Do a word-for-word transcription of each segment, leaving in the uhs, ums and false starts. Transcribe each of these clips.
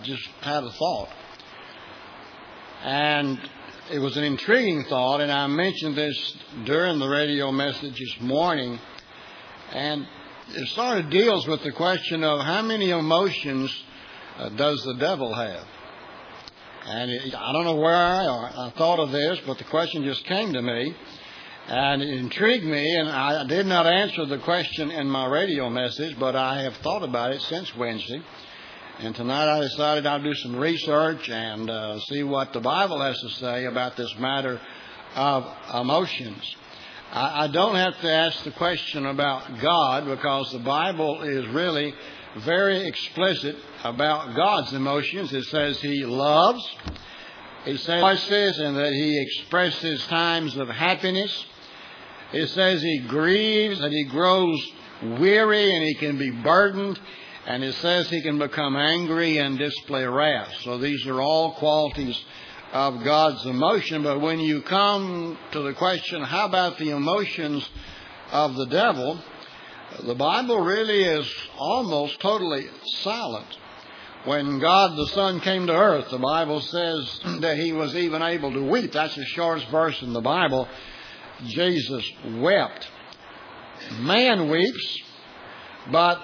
just had a thought. And it was an intriguing thought, and I mentioned this during the radio message this morning. And it sort of deals with the question of how many emotions uh, does the devil have? And it, I don't know where I, I thought of this, but the question just came to me. And it intrigued me, and I did not answer the question in my radio message, but I have thought about it since Wednesday. And tonight I decided I'll do some research and uh, see what the Bible has to say about this matter of emotions. I, I don't have to ask the question about God, because the Bible is really very explicit about God's emotions. It says He loves, it says and that He expresses times of happiness. It says He grieves, that He grows weary and He can be burdened. And it says He can become angry and display wrath. So these are all qualities of God's emotion. But when you come to the question, how about the emotions of the devil? The Bible really is almost totally silent. When God the Son came to earth, the Bible says that He was even able to weep. That's the shortest verse in the Bible. Jesus wept. Man weeps, but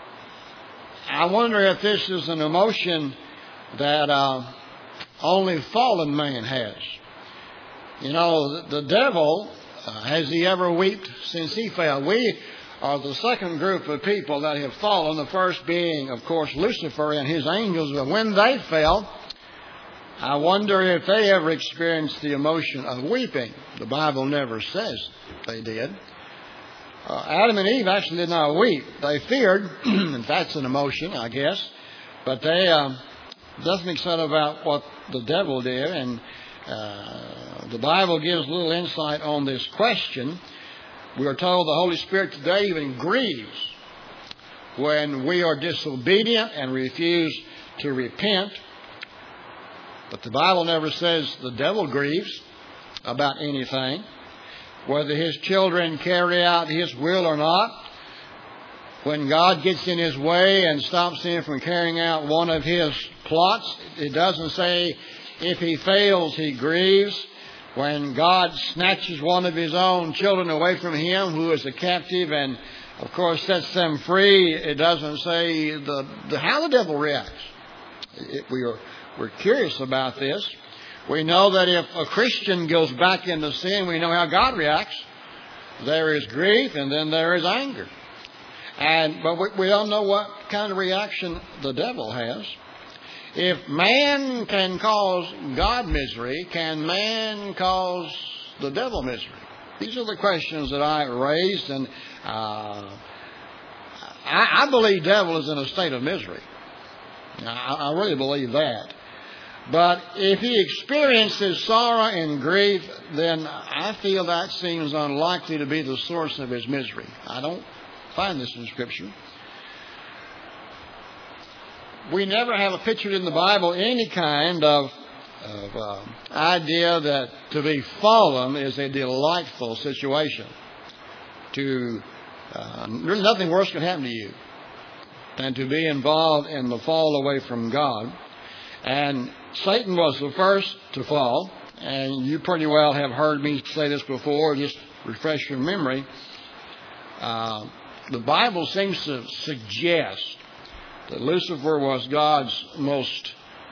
I wonder if this is an emotion that uh, only fallen man has. You know, the, the devil, uh, has he ever wept since he fell? We are the second group of people that have fallen, the first being, of course, Lucifer and his angels. But when they fell, I wonder if they ever experienced the emotion of weeping. The Bible never says they did. Uh, Adam and Eve actually did not weep. They feared, and that's an emotion, I guess. But they uh, doesn't say about what the devil did. And uh, the Bible gives a little insight on this question. We are told the Holy Spirit today even grieves when we are disobedient and refuse to repent. But the Bible never says the devil grieves about anything, whether his children carry out His will or not. When God gets in His way and stops him from carrying out one of His plots, it doesn't say if he fails, He grieves. When God snatches one of His own children away from him who is a captive and, of course, sets them free, it doesn't say the, the how the devil reacts. It, we are, we're curious about this. We know that if a Christian goes back into sin, we know how God reacts. There is grief and then there is anger. And but we, we don't know what kind of reaction the devil has. If man can cause God misery, can man cause the devil misery? These are the questions that I raised, and uh, I, I believe the devil is in a state of misery. I, I really believe that. But if he experiences sorrow and grief, then I feel that seems unlikely to be the source of his misery. I don't find this in Scripture. We never have a picture in the Bible any kind of, of uh, idea that to be fallen is a delightful situation. To uh, there's nothing worse can happen to you than to be involved in the fall away from God. And Satan was the first to fall, and you pretty well have heard me say this before, just refresh your memory. Uh, the Bible seems to suggest that Lucifer was God's most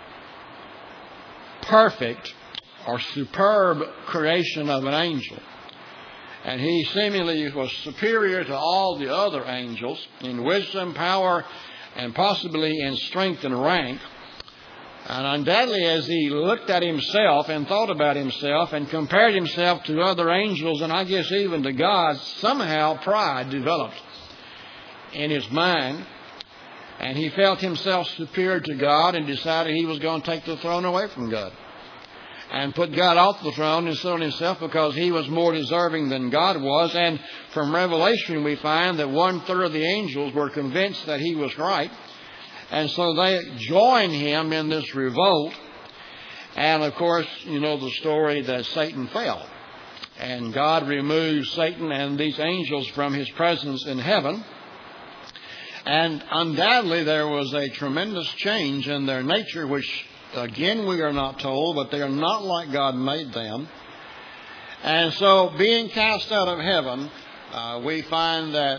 perfect or superb creation of an angel. And he seemingly was superior to all the other angels in wisdom, power, and possibly in strength and rank. And undoubtedly, as he looked at himself and thought about himself and compared himself to other angels, and I guess even to God, somehow pride developed in his mind. And he felt himself superior to God and decided he was going to take the throne away from God and put God off the throne and sit on himself because he was more deserving than God was. And from Revelation, we find that one third of the angels were convinced that he was right. And so they join him in this revolt. And, of course, you know the story that Satan fell. And God removed Satan and these angels from His presence in heaven. And undoubtedly there was a tremendous change in their nature, which again we are not told, but they are not like God made them. And so being cast out of heaven, uh, we find that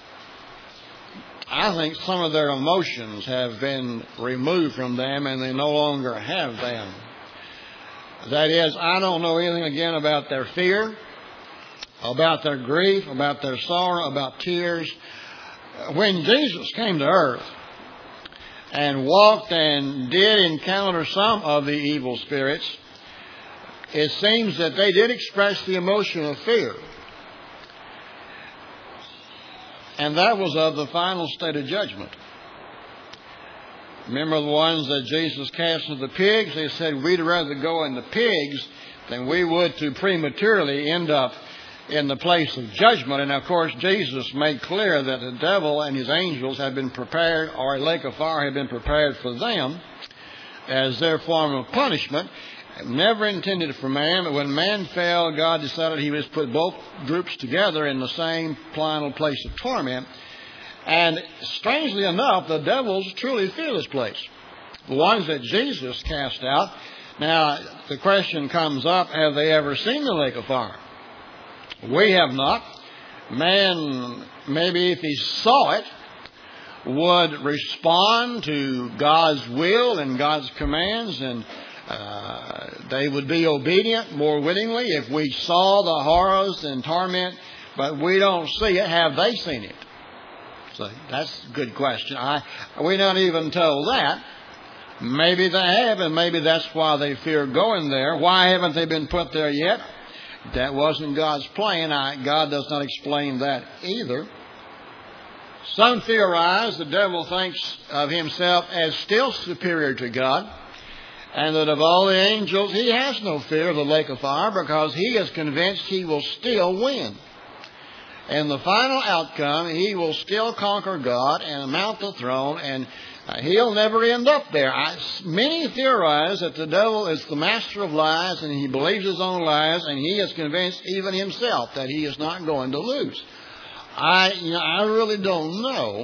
I think some of their emotions have been removed from them and they no longer have them. That is, I don't know anything again about their fear, about their grief, about their sorrow, about tears. When Jesus came to earth and walked and did encounter some of the evil spirits, it seems that they did express the emotion of fear. And that was of the final state of judgment. Remember the ones that Jesus cast into the pigs? They said, we'd rather go in the pigs than we would to prematurely end up in the place of judgment. And of course, Jesus made clear that the devil and his angels had been prepared, or a lake of fire had been prepared for them as their form of punishment. Never intended for man, but when man fell, God decided he would put both groups together in the same final place of torment. And strangely enough, the devils truly fear this place. The ones that Jesus cast out. Now, the question comes up, have they ever seen the lake of fire? We have not. Man, maybe if he saw it, would respond to God's will and God's commands, and uh, they would be obedient more willingly if we saw the horrors and torment, but we don't see it. Have they seen it? So that's a good question. I, we're not even told that. Maybe they have, and maybe that's why they fear going there. Why haven't they been put there yet? That wasn't God's plan. I, God does not explain that either. Some theorize the devil thinks of himself as still superior to God, and that of all the angels, he has no fear of the lake of fire because he is convinced he will still win. And the final outcome, he will still conquer God and mount the throne, and he'll never end up there. I, many theorize that the devil is the master of lies, and he believes his own lies, and he is convinced even himself that he is not going to lose. I, you know, I really don't know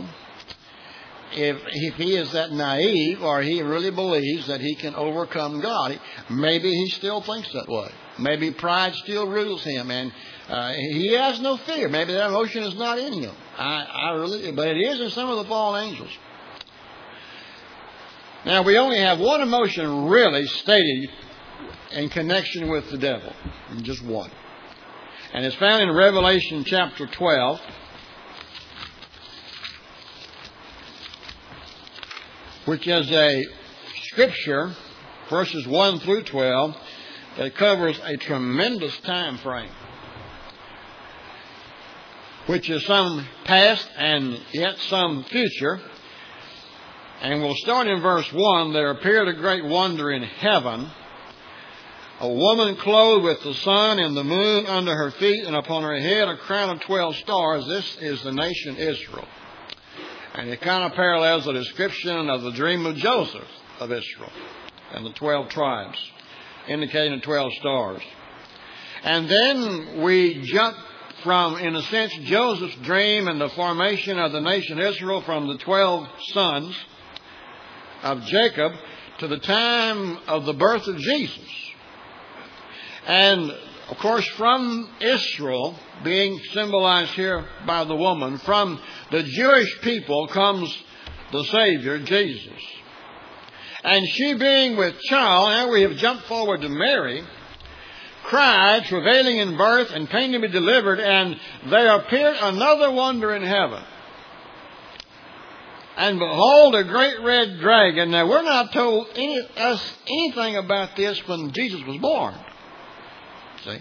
if, if he is that naive or he really believes that he can overcome God. Maybe he still thinks that way. Maybe pride still rules him, and uh, he has no fear. Maybe that emotion is not in him. I, I really, but it is in some of the fallen angels. Now, we only have one emotion really stated in connection with the devil. Just one. And it's found in Revelation chapter twelve. Which is a scripture, verses one through twelve, that covers a tremendous time frame. Which is some past and yet some future. And we'll start in verse one. There appeared a great wonder in heaven. A woman clothed with the sun and the moon under her feet, and upon her head a crown of twelve stars. This is the nation Israel. And it kind of parallels the description of the dream of Joseph of Israel and the twelve tribes, indicating the twelve stars. And then we jump from, in a sense, Joseph's dream and the formation of the nation Israel from the twelve sons of Jacob to the time of the birth of Jesus. And, of course, from Israel, being symbolized here by the woman, from the Jewish people comes the Savior, Jesus. And she being with child, now we have jumped forward to Mary, cried, travailing in birth and pain to be delivered, and there appeared another wonder in heaven. And behold, a great red dragon. Now, we're not told any, us anything about this when Jesus was born. See?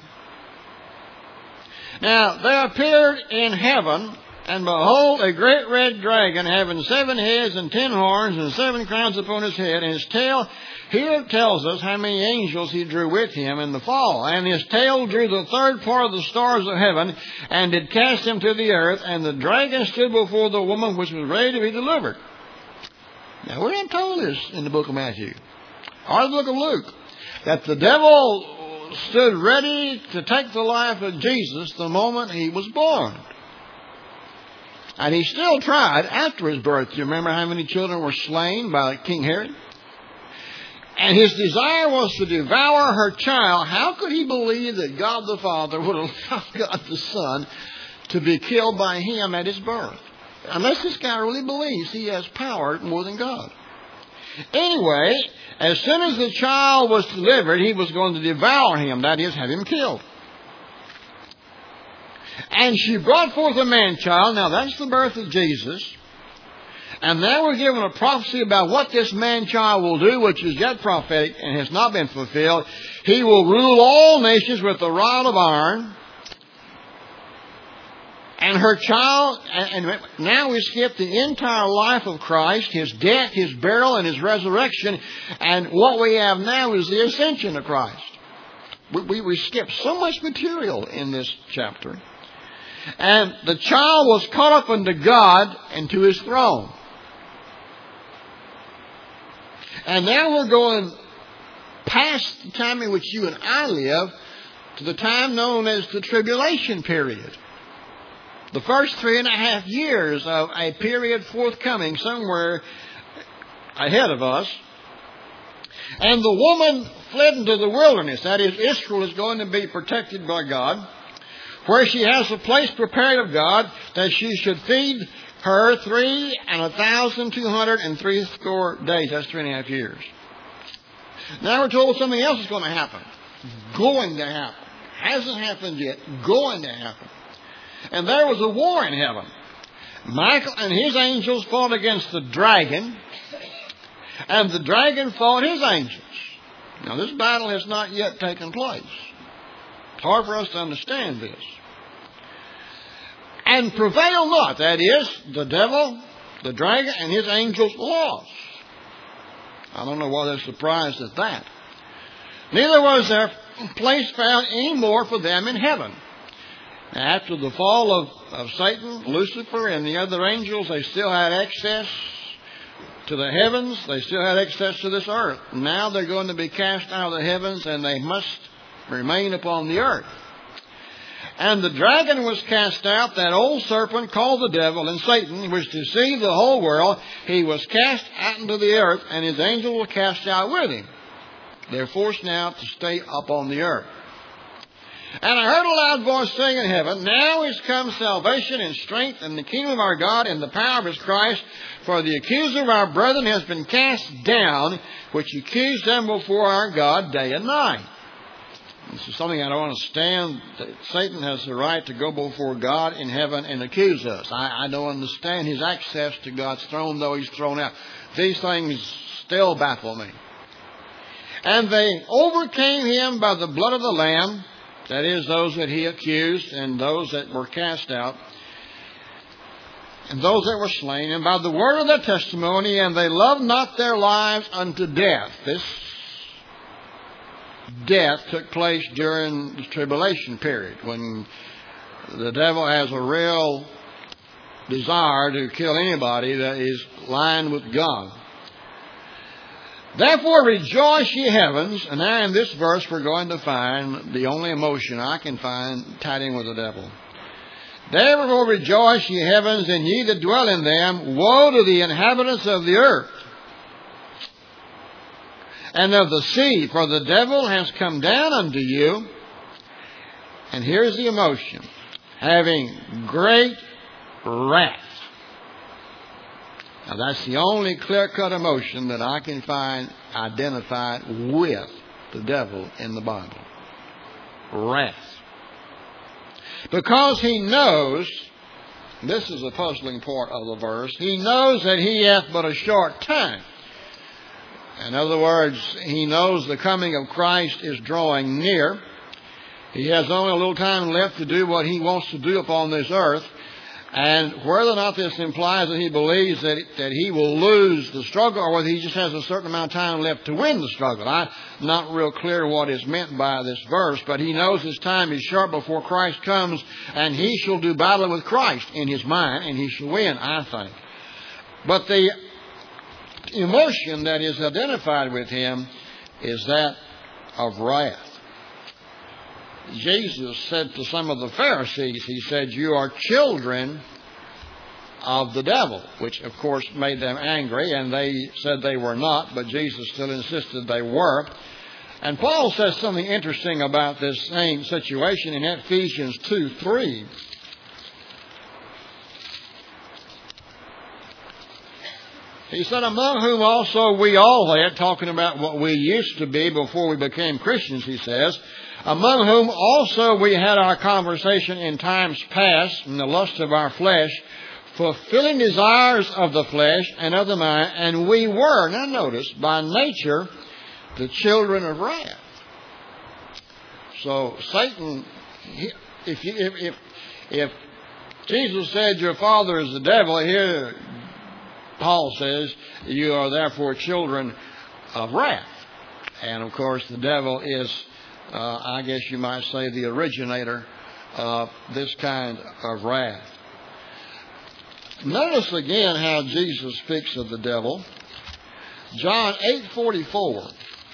Now, there appeared in heaven, and behold, a great red dragon, having seven heads and ten horns and seven crowns upon his head, and his tail, here it tells us how many angels he drew with him in the fall. And his tail drew the third part of the stars of heaven, and did cast them to the earth, and the dragon stood before the woman which was ready to be delivered. Now, we're not told this in the book of Matthew, or the book of Luke, that the devil stood ready to take the life of Jesus the moment he was born. And he still tried after his birth. Do you remember how many children were slain by King Herod? And his desire was to devour her child. How could he believe that God the Father would allow God the Son to be killed by him at his birth? Unless this guy really believes he has power more than God. Anyway, as soon as the child was delivered, he was going to devour him. That is, have him killed. And she brought forth a man-child. Now, that's the birth of Jesus. And now we're given a prophecy about what this man-child will do, which is yet prophetic and has not been fulfilled. He will rule all nations with a rod of iron. And her child, and now we skip the entire life of Christ, His death, His burial, and His resurrection. And what we have now is the ascension of Christ. We, we, we skip so much material in this chapter. And the child was caught up unto God and to His throne. And now we're going past the time in which you and I live to the time known as the tribulation period. The first three and a half years of a period forthcoming somewhere ahead of us. And the woman fled into the wilderness. That is, Israel is going to be protected by God, where she has a place prepared of God that she should feed her three and a thousand two hundred and three score days. That's three and a half years. Now we're told something else is going to happen. Going to happen. Hasn't happened yet. Going to happen. And there was a war in heaven. Michael and his angels fought against the dragon, and the dragon fought his angels. Now, this battle has not yet taken place. It's hard for us to understand this. And prevailed not. That is, the devil, the dragon, and his angels lost. I don't know why they're surprised at that. Neither was there place found any more for them in heaven. After the fall of, of Satan, Lucifer, and the other angels, they still had access to the heavens. They still had access to this earth. Now they're going to be cast out of the heavens, and they must remain upon the earth. And the dragon was cast out, that old serpent called the devil and Satan, which deceived the whole world. He was cast out into the earth, and his angels were cast out with him. They're forced now to stay up on the earth. And I heard a loud voice saying in heaven, Now is come salvation and strength and the kingdom of our God and the power of His Christ. For the accuser of our brethren has been cast down, which accused them before our God day and night. This is something I don't understand. Satan has the right to go before God in heaven and accuse us. I, I don't understand his access to God's throne, though he's thrown out. These things still baffle me. And they overcame him by the blood of the Lamb. That is, those that he accused and those that were cast out, and those that were slain, and by the word of their testimony, and they loved not their lives unto death. This death took place during the tribulation period, when the devil has a real desire to kill anybody that is lined with God. Therefore rejoice, ye heavens. And now in this verse we're going to find the only emotion I can find tied in with the devil. Therefore rejoice, ye heavens, and ye that dwell in them. Woe to the inhabitants of the earth and of the sea, for the devil has come down unto you. And here's the emotion. Having great wrath. Now, that's the only clear-cut emotion that I can find identified with the devil in the Bible. Wrath. Because he knows, this is a puzzling part of the verse, he knows that he hath but a short time. In other words, he knows the coming of Christ is drawing near. He has only a little time left to do what he wants to do upon this earth. And whether or not this implies that he believes that, that he will lose the struggle, or whether he just has a certain amount of time left to win the struggle. I'm not real clear what is meant by this verse, but he knows his time is short before Christ comes, and he shall do battle with Christ in his mind, and he shall win, I think. But the emotion that is identified with him is that of wrath. Jesus said to some of the Pharisees, he said, you are children of the devil, which of course made them angry, and they said they were not, but Jesus still insisted they were. And Paul says something interesting about this same situation in Ephesians two three. He said, among whom also we all had, talking about what we used to be before we became Christians, he says, among whom also we had our conversation in times past in the lust of our flesh, fulfilling desires of the flesh and of the mind, and we were, now notice, by nature, the children of wrath. So Satan, if, you, if, if, if Jesus said your father is the devil, here Paul says you are therefore children of wrath. And of course the devil is, uh, I guess you might say, the originator of this kind of wrath. Notice again how Jesus speaks of the devil. John eight forty-four.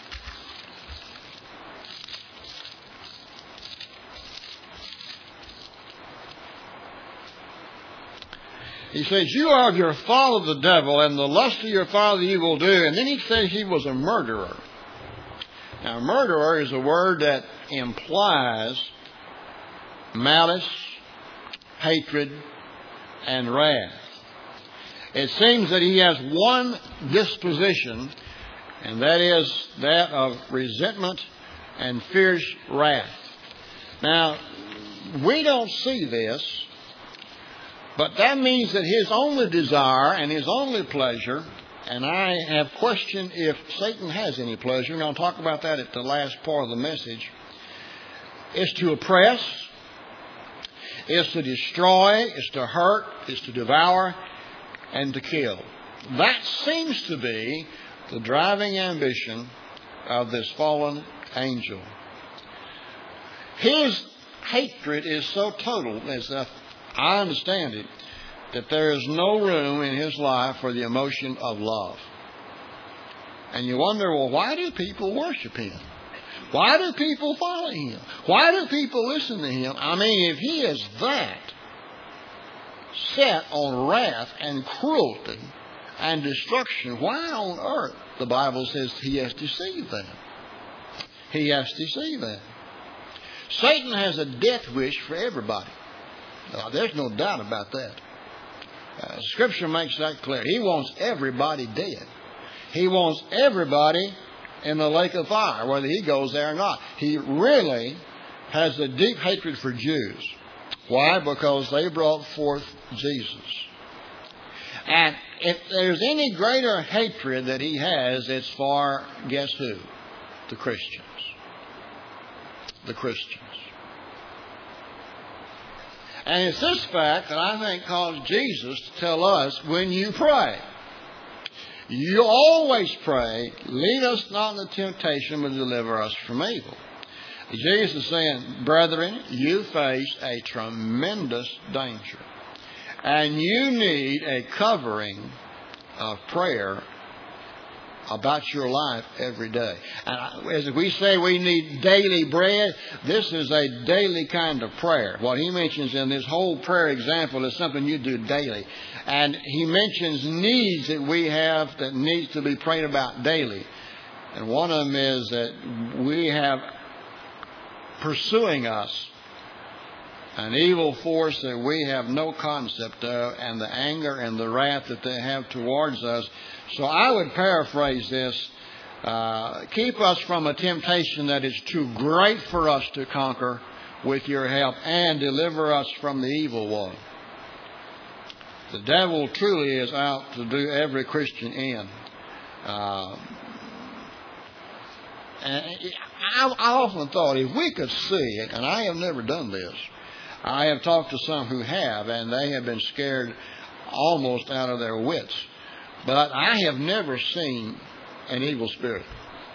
He says, you are of your father the devil, and the lust of your father you will do. And then he says he was a murderer. Now, murderer is a word that implies malice, hatred, and wrath. It seems that he has one disposition, and that is that of resentment and fierce wrath. Now, we don't see this, but that means that his only desire and his only pleasure, and I have questioned if Satan has any pleasure, and I'll talk about that at the last part of the message, is to oppress, is to destroy, is to hurt, is to devour, and to kill. That seems to be the driving ambition of this fallen angel. His hatred is so total, as I understand it, that there is no room in his life for the emotion of love. And you wonder, well, why do people worship him? Why do people follow him? Why do people listen to him? I mean, if he is that set on wrath and cruelty and destruction, why on earth, the Bible says, he has deceived them? He has deceived them. Satan has a death wish for everybody. Now, there's no doubt about that. Uh, Scripture makes that clear. He wants everybody dead. He wants everybody in the lake of fire, whether he goes there or not. He really has a deep hatred for Jews. Why? Because they brought forth Jesus. And if there's any greater hatred that he has, it's for, guess who? The Christians. The Christians. And it's this fact that I think caused Jesus to tell us, when you pray, you always pray, lead us not into temptation, but deliver us from evil. Jesus is saying, brethren, you face a tremendous danger. And you need a covering of prayer about your life every day. And as we say we need daily bread, this is a daily kind of prayer. What he mentions in this whole prayer example is something you do daily. And he mentions needs that we have that needs to be prayed about daily. And one of them is that we have pursuing us an evil force that we have no concept of, and the anger and the wrath that they have towards us. So I would paraphrase this, uh, keep us from a temptation that is too great for us to conquer with your help, and deliver us from the evil one. The devil truly is out to do every Christian in. Uh, and I, I often thought if we could see it, and I have never done this, I have talked to some who have, and they have been scared almost out of their wits. But I have never seen an evil spirit.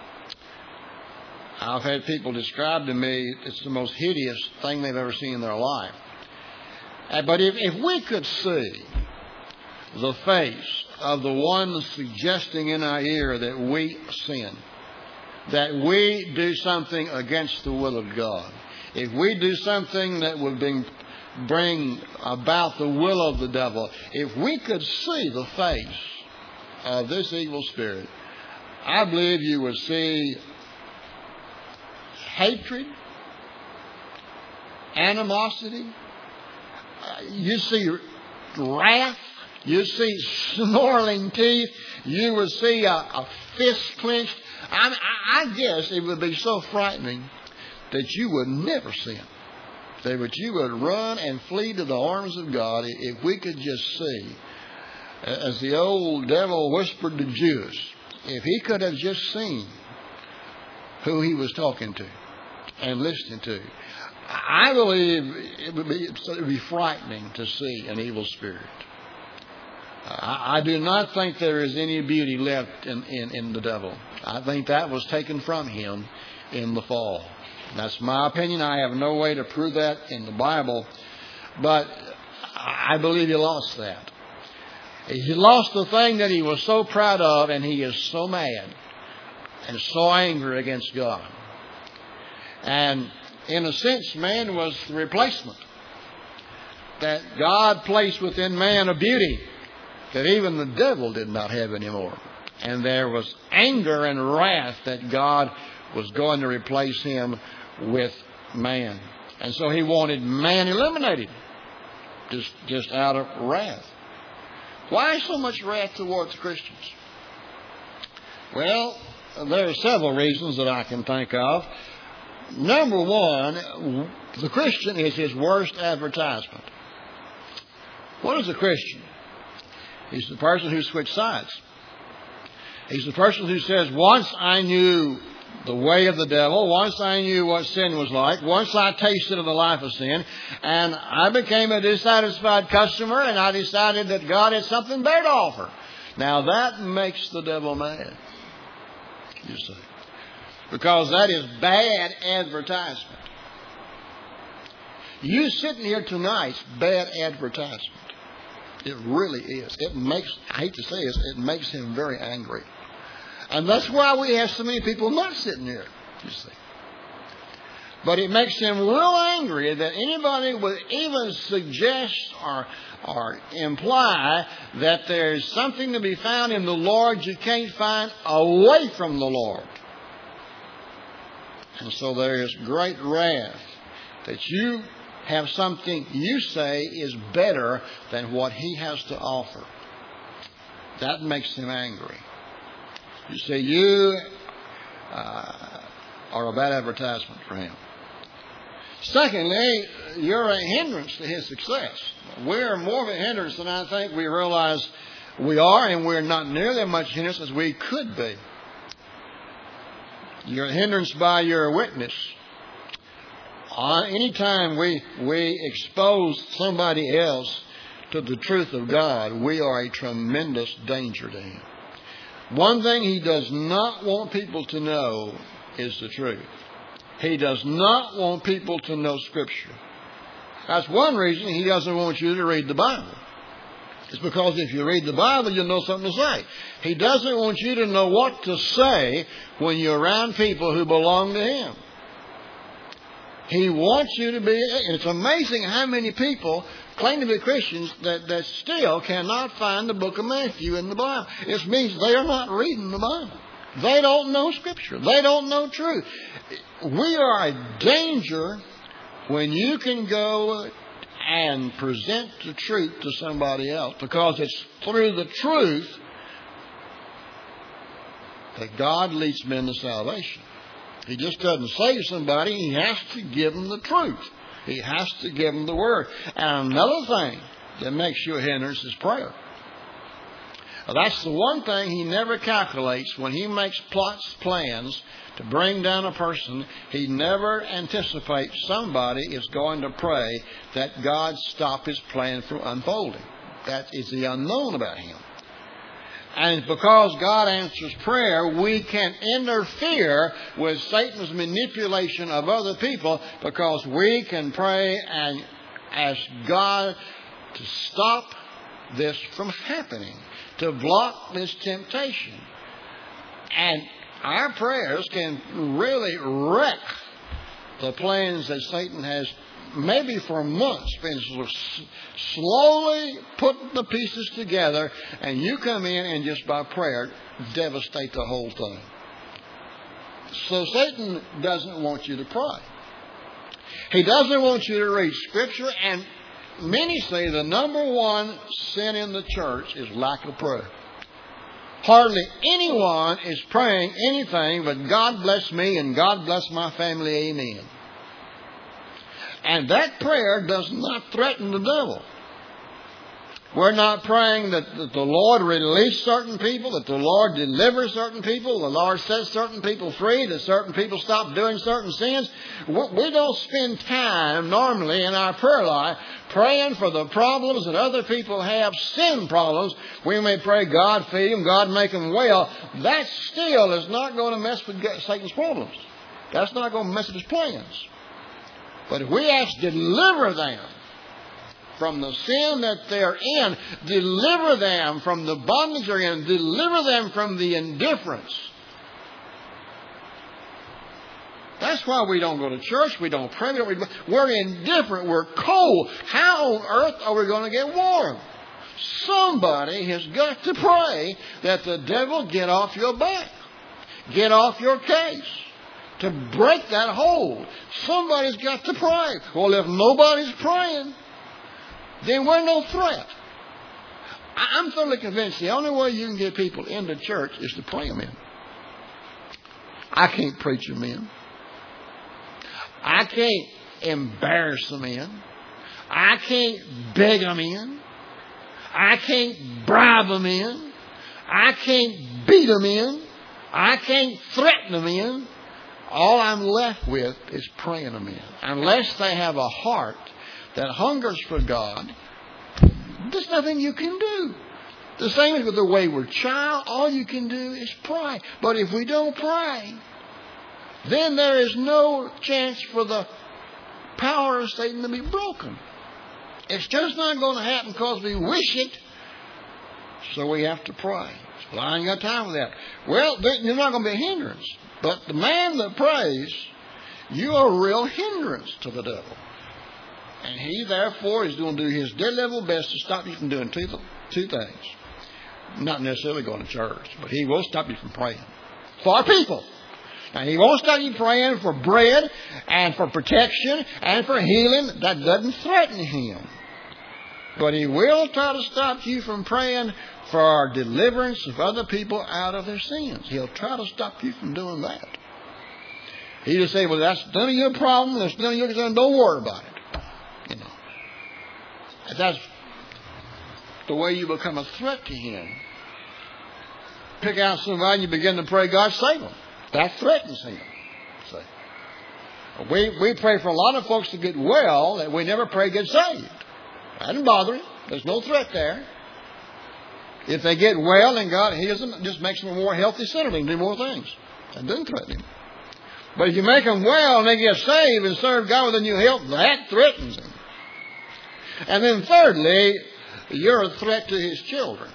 I've had people describe to me it's the most hideous thing they've ever seen in their life. But if, if we could see the face of the one suggesting in our ear that we sin, that we do something against the will of God, if we do something that would bring, bring about the will of the devil. If we could see the face of this evil spirit, I believe you would see hatred, animosity, uh, you see wrath, you see snarling teeth, you would see a, a fist clenched. I, I, I guess it would be so frightening that you would never sin. That you would run and flee to the arms of God if we could just see, as the old devil whispered to Judas, if he could have just seen who he was talking to and listening to. I believe it would be, it would be frightening to see an evil spirit. I, I do not think there is any beauty left in, in, in the devil. I think that was taken from him in the fall. That's my opinion. I have no way to prove that in the Bible, but I believe he lost that. He lost the thing that he was so proud of, and he is so mad and so angry against God. And in a sense, man was the replacement. That God placed within man a beauty that even the devil did not have anymore. And there was anger and wrath that God was going to replace him with man. And so he wanted man eliminated, just, just out of wrath. Why so much wrath towards Christians? Well, there are several reasons that I can think of. Number one, the Christian is his worst advertisement. What is a Christian? He's the person who switched sides. He's the person who says, once I knew the way of the devil, once I knew what sin was like, once I tasted of the life of sin, and I became a dissatisfied customer, and I decided that God had something better to offer. Now that makes the devil mad, you see. Because that is bad advertisement. You sitting here tonight's bad advertisement. It really is. It makes, I hate to say this, it makes him very angry. And that's why we have so many people not sitting here, you see. But it makes him real angry that anybody would even suggest or, or imply that there's something to be found in the Lord you can't find away from the Lord. And so there is great wrath that you have something you say is better than what he has to offer. That makes him angry. You see, you uh, are a bad advertisement for him. Secondly, you're a hindrance to his success. We're more of a hindrance than I think we realize we are, and we're not nearly as much hindrance as we could be. You're a hindrance by your witness. Uh, anytime we, we expose somebody else to the truth of God, we are a tremendous danger to him. One thing he does not want people to know is the truth. He does not want people to know Scripture. That's one reason he doesn't want you to read the Bible. It's because if you read the Bible, you'll know something to say. He doesn't want you to know what to say when you're around people who belong to him. He wants you to be, and it's amazing how many people claim to be Christians that, that still cannot find the book of Matthew in the Bible. It means they are not reading the Bible. They don't know Scripture. They don't know truth. We are a danger when you can go and present the truth to somebody else, because it's through the truth that God leads men to salvation. He just doesn't save somebody. He has to give them the truth. He has to give them the Word. And another thing that makes you a hindrance is prayer. That's the one thing he never calculates when he makes plots, plans to bring down a person. He never anticipates somebody is going to pray that God stop his plan from unfolding. That is the unknown about him. And because God answers prayer, we can interfere with Satan's manipulation of other people, because we can pray and ask God to stop this from happening, to block this temptation. And our prayers can really wreck the plans that Satan has maybe for months, been slowly putting the pieces together, and you come in and just by prayer devastate the whole thing. So Satan doesn't want you to pray. He doesn't want you to read Scripture, and many say the number one sin in the church is lack of prayer. Hardly anyone is praying anything but God bless me and God bless my family, amen. And that prayer does not threaten the devil. We're not praying that, that the Lord release certain people, that the Lord deliver certain people, the Lord sets certain people free, that certain people stop doing certain sins. We don't spend time normally in our prayer life praying for the problems that other people have, sin problems. We may pray, God feed them, God make them well. That still is not going to mess with Satan's problems. That's not going to mess with his plans. But if we ask, deliver them from the sin that they're in, deliver them from the bondage they're in, deliver them from the indifference. That's why we don't go to church, we don't pray, we don't read. We're indifferent, we're cold. How on earth are we going to get warm? Somebody has got to pray that the devil get off your back, get off your case, to break that hold. Somebody's got to pray. Well, if nobody's praying, then we're no threat. I'm thoroughly convinced the only way you can get people into church is to pray them in. I can't preach them in. I can't embarrass them in. I can't beg them in. I can't bribe them in. I can't beat them in. I can't threaten them in. All I'm left with is praying them in. Unless they have a heart that hungers for God, there's nothing you can do. The same as with the wayward child. All you can do is pray. But if we don't pray, then there is no chance for the power of Satan to be broken. It's just not going to happen because we wish it. So we have to pray. Well, I ain't got time for that. Well, there's not going to be a hindrance. But the man that prays, you are a real hindrance to the devil. And he, therefore, is going to do his dead level best to stop you from doing two, two things. Not necessarily going to church, but he will stop you from praying for people. And he won't stop you praying for bread and for protection and for healing. That doesn't threaten him. But he will try to stop you from praying for deliverance of other people out of their sins. He'll try to stop you from doing that. He'll just say, well, that's none of your problem. That's none of your concern. Don't worry about it. You know. That's the way you become a threat to him. Pick out somebody and you begin to pray, God save them. That threatens him. See? We, we pray for a lot of folks to get well that we never pray get saved. That doesn't bother him. There's no threat there. If they get well and God heals them, it just makes them a more healthy sinner. They can do more things. That doesn't threaten him. But if you make them well and they get saved and serve God with a new health, that threatens him. And then thirdly, you're a threat to his children.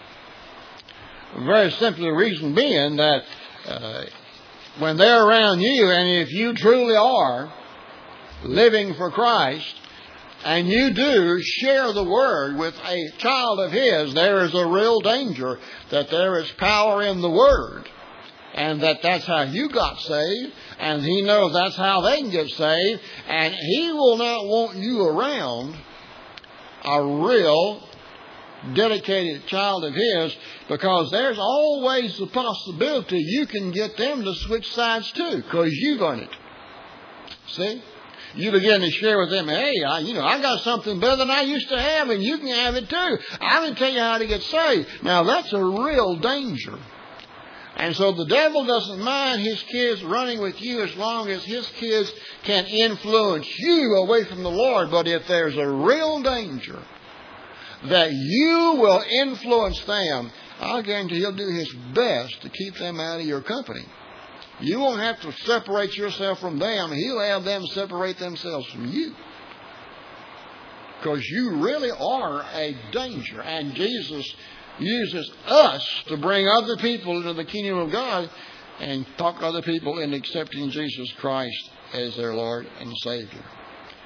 Very simply, the reason being that uh, when they're around you, and if you truly are living for Christ, and you do share the Word with a child of his, there is a real danger that there is power in the Word. And that that's how you got saved. And he knows that's how they can get saved. And he will not want you around a real dedicated child of his, because there's always the possibility you can get them to switch sides too, because you've done it. See? You begin to share with them, hey, I, you know, I got something better than I used to have, and you can have it too. I can tell you how to get saved. Now, that's a real danger. And so the devil doesn't mind his kids running with you as long as his kids can influence you away from the Lord. But if there's a real danger that you will influence them, I guarantee he'll do his best to keep them out of your company. You won't have to separate yourself from them. He'll have them separate themselves from you. Because you really are a danger. And Jesus uses us to bring other people into the kingdom of God and talk other people into accepting Jesus Christ as their Lord and Savior.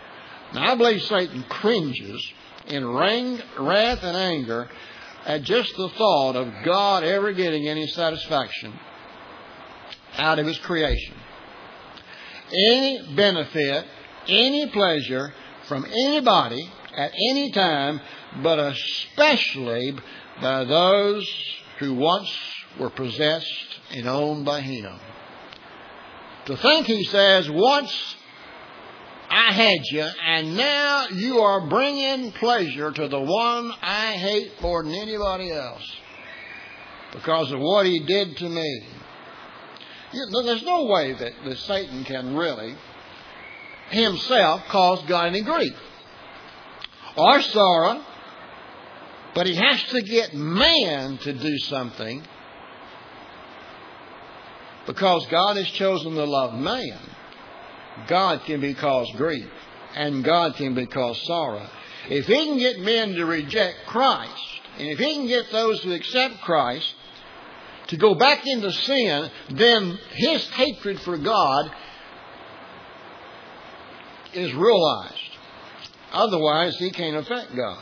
Now, I believe Satan cringes in wrath and anger at just the thought of God ever getting any satisfaction out of His creation. Any benefit, any pleasure from anybody at any time, but especially by those who once were possessed and owned by Him. To think, He says, once I had you, and now you are bringing pleasure to the one I hate more than anybody else because of what he did to me. You know, there's no way that, that Satan can really himself cause God any grief or sorrow, but he has to get man to do something because God has chosen to love man. God can be caused grief, and God can be caused sorrow. If He can get men to reject Christ, and if He can get those who accept Christ to go back into sin, then His hatred for God is realized. Otherwise, He can't affect God.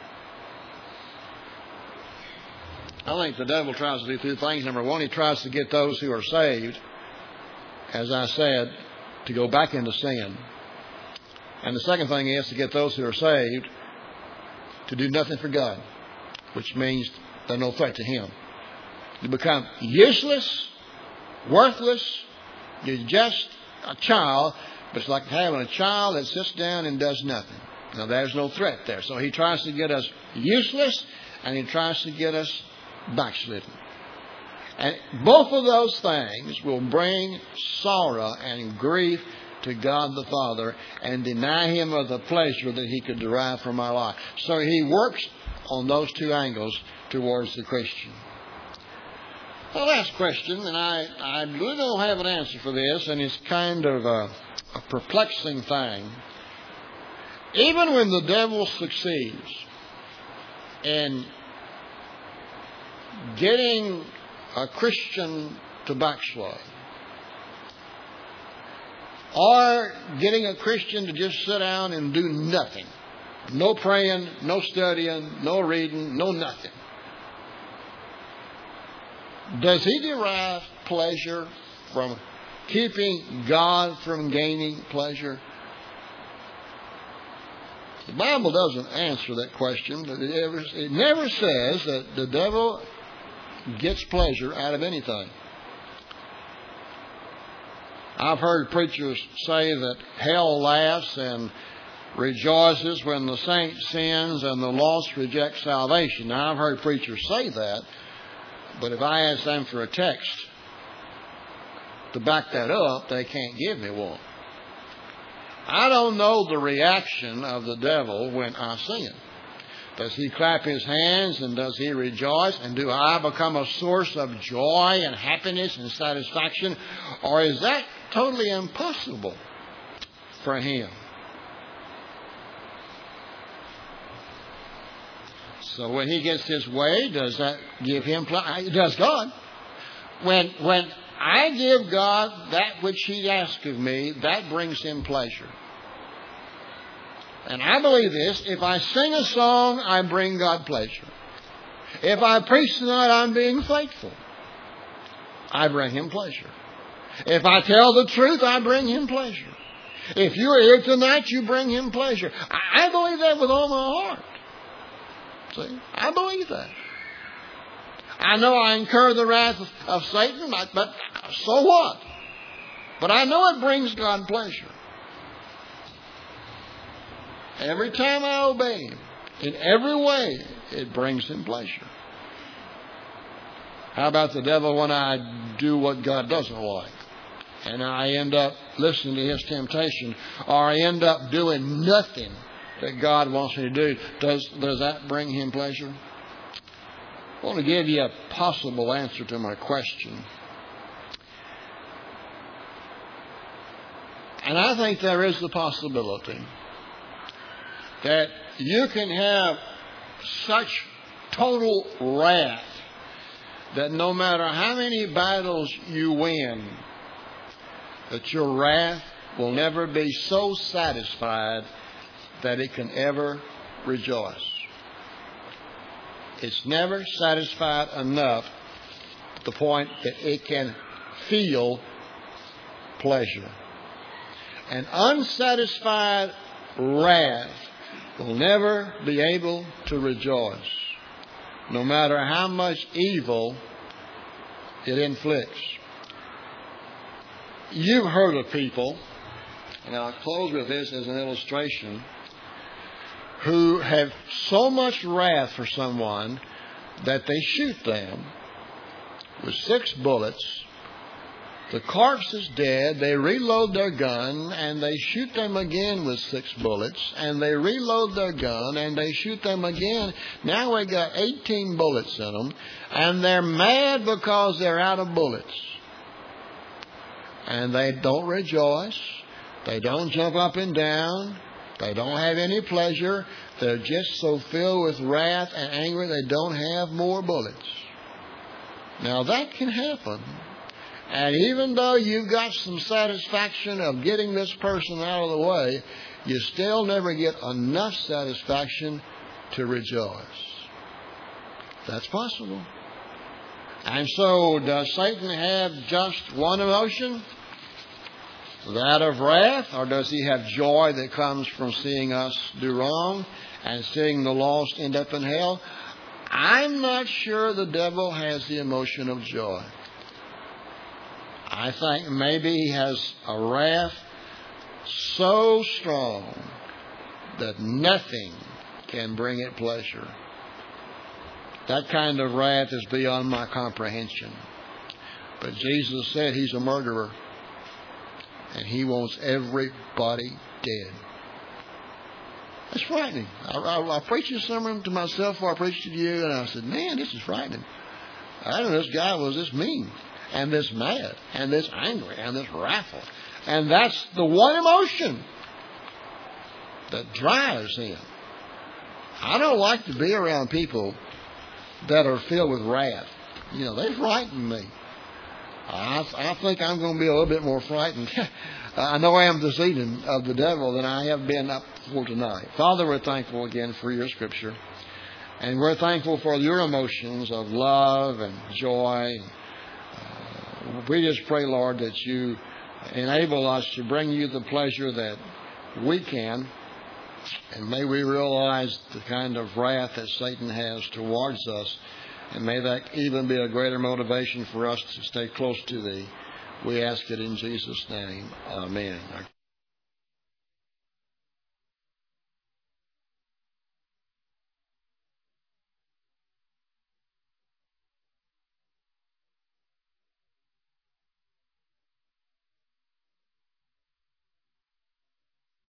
I think the devil tries to do two things. Number one, he tries to get those who are saved, as I said, to go back into sin. And the second thing is to get those who are saved to do nothing for God, which means they're no threat to Him. You become useless, worthless. You're just a child, but it's like having a child that sits down and does nothing. Now, there's no threat there. So he tries to get us useless, and he tries to get us backslidden. And both of those things will bring sorrow and grief to God the Father and deny Him of the pleasure that He could derive from our life. So He works on those two angles towards the Christian. The last question, and I, I really don't have an answer for this, and it's kind of a, a perplexing thing. Even when the devil succeeds in getting a Christian to backslide, or getting a Christian to just sit down and do nothing. No praying, no studying, no reading, no nothing. Does he derive pleasure from keeping God from gaining pleasure? The Bible doesn't answer that question, but it, ever, it never says that the devil gets pleasure out of anything. I've heard preachers say that hell laughs and rejoices when the saint sins and the lost reject salvation. Now, I've heard preachers say that, but if I ask them for a text to back that up, they can't give me one. I don't know the reaction of the devil when I sin. Does he clap his hands and does he rejoice? And do I become a source of joy and happiness and satisfaction? Or is that totally impossible for him? So when he gets his way, does that give him pleasure? Does God. When, when I give God that which He asks of me, that brings Him pleasure. And I believe this. If I sing a song, I bring God pleasure. If I preach tonight, I'm being faithful. I bring Him pleasure. If I tell the truth, I bring Him pleasure. If you're here tonight, you bring Him pleasure. I believe that with all my heart. See? I believe that. I know I incur the wrath of, of Satan, but, but so what? But I know it brings God pleasure. Every time I obey Him, in every way, it brings Him pleasure. How about the devil when I do what God doesn't like? And I end up listening to his temptation, or I end up doing nothing that God wants me to do. Does, does that bring Him pleasure? I want to give you a possible answer to my question. And I think there is the possibility that you can have such total wrath that no matter how many battles you win, that your wrath will never be so satisfied that it can ever rejoice. It's never satisfied enough to the point that it can feel pleasure. An unsatisfied wrath will never be able to rejoice, no matter how much evil it inflicts. You've heard of people, and I'll close with this as an illustration, who have so much wrath for someone that they shoot them with six bullets. The corpse is dead. They reload their gun and they shoot them again with six bullets. And they reload their gun and they shoot them again. Now we got eighteen bullets in them. And they're mad because they're out of bullets. And they don't rejoice. They don't jump up and down. They don't have any pleasure. They're just so filled with wrath and anger they don't have more bullets. Now that can happen. And even though you've got some satisfaction of getting this person out of the way, you still never get enough satisfaction to rejoice. That's possible. And so, does Satan have just one emotion? That of wrath? Or does he have joy that comes from seeing us do wrong and seeing the lost end up in hell? I'm not sure the devil has the emotion of joy. I think maybe he has a wrath so strong that nothing can bring it pleasure. That kind of wrath is beyond my comprehension. But Jesus said he's a murderer, and he wants everybody dead. That's frightening. I, I, I preached a sermon to myself before I preached it to you, and I said, man, this is frightening. I didn't know this guy was this mean, and this mad, and this angry, and this wrathful. And that's the one emotion that drives him. I don't like to be around people that are filled with wrath. You know, they frighten me. I, I think I'm going to be a little bit more frightened. I know I am this evening of the devil than I have been up for tonight. Father, we're thankful again for your scripture. And we're thankful for your emotions of love and joy. Uh, we just pray, Lord, that you enable us to bring you the pleasure that we can. And may we realize the kind of wrath that Satan has towards us. And may that even be a greater motivation for us to stay close to thee. We ask it in Jesus' name. Amen.